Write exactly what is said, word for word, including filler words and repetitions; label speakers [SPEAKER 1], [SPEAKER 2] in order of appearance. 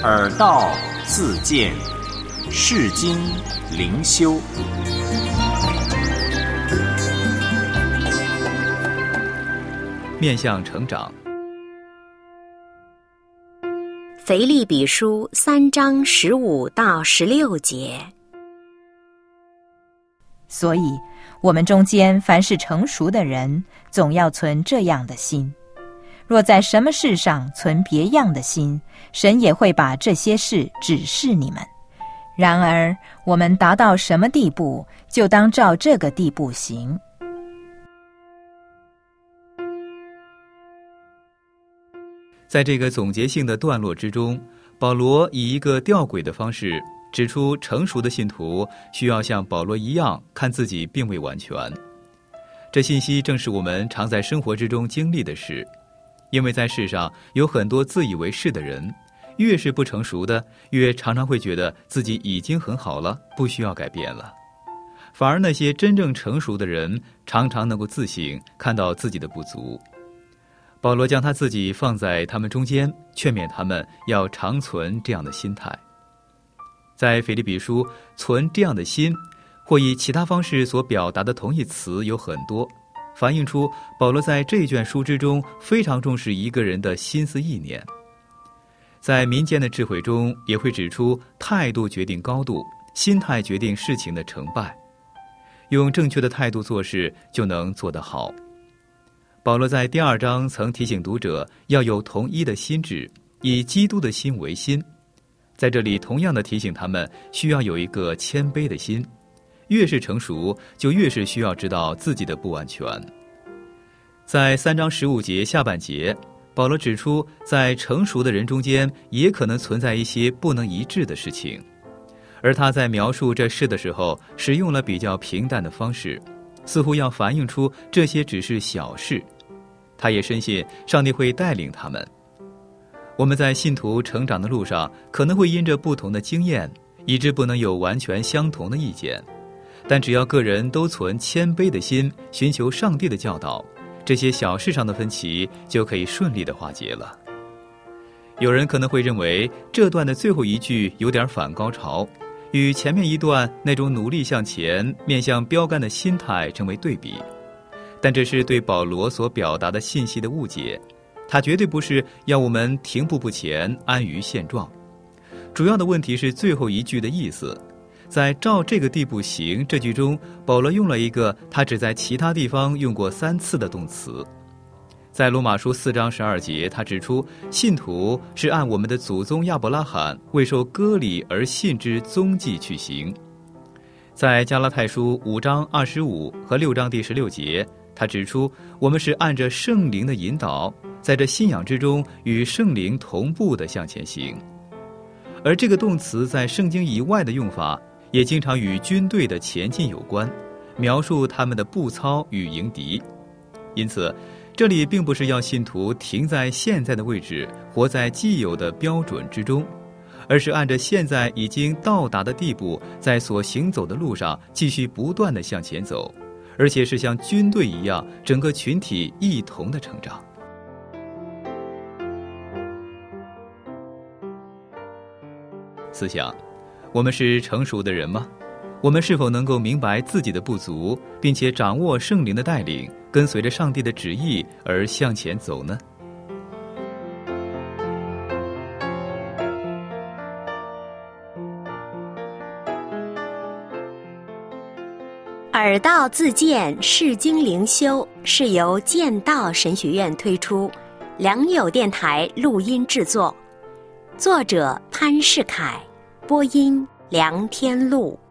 [SPEAKER 1] 耳道自见，世经灵修。
[SPEAKER 2] 面向成长。
[SPEAKER 3] 腓立比书三章十五到十六节。
[SPEAKER 4] 所以我们中间凡是成熟的人，总要存这样的心。若在什么事上存别样的心，神也会把这些事指示你们。然而我们达到什么地步，就当照这个地步行。
[SPEAKER 2] 在这个总结性的段落之中，保罗以一个吊诡的方式指出，成熟的信徒需要像保罗一样看自己并未完全。这信息正是我们常在生活之中经历的事，因为在世上有很多自以为是的人，越是不成熟的，越常常会觉得自己已经很好了，不需要改变了。反而那些真正成熟的人，常常能够自省，看到自己的不足。保罗将他自己放在他们中间，劝勉他们要常存这样的心态。在腓立比书，存这样的心或以其他方式所表达的同义词有很多，反映出保罗在这一卷书之中非常重视一个人的心思意念。在民间的智慧中也会指出，态度决定高度，心态决定事情的成败。用正确的态度做事，就能做得好。保罗在第二章曾提醒读者要有同一的心志，以基督的心为心。在这里同样的提醒他们需要有一个谦卑的心，越是成熟，就越是需要知道自己的不完全。在三章十五节下半节，保罗指出，在成熟的人中间也可能存在一些不能一致的事情，而他在描述这事的时候使用了比较平淡的方式，似乎要反映出这些只是小事。他也深信上帝会带领他们。我们在信徒成长的路上，可能会因着不同的经验，以致不能有完全相同的意见，但只要个人都存谦卑的心，寻求上帝的教导，这些小事上的分歧就可以顺利地化解了。有人可能会认为这段的最后一句有点反高潮，与前面一段那种努力向前、面向标杆的心态成为对比，但这是对保罗所表达的信息的误解。他绝对不是要我们停步不前、安于现状。主要的问题是最后一句的意思。在照这个地步行这句中，保罗用了一个他只在其他地方用过三次的动词。在罗马书四章十二节，他指出信徒是按我们的祖宗亚伯拉罕未受割礼而信之踪迹去行。在加拉太书五章二十五和六章第十六节，他指出我们是按着圣灵的引导，在这信仰之中与圣灵同步地向前行。而这个动词在圣经以外的用法也经常与军队的前进有关，描述他们的步操与迎敌。因此这里并不是要信徒停在现在的位置，活在既有的标准之中，而是按着现在已经到达的地步，在所行走的路上继续不断地向前走，而且是像军队一样，整个群体一同的成长。思想，我们是成熟的人吗？我们是否能够明白自己的不足，并且掌握圣灵的带领，跟随着上帝的旨意而向前走呢？
[SPEAKER 3] 耳道自见，世经灵修是由剑道神学院推出，良友电台录音制作，作者潘世凯，播音梁天禄。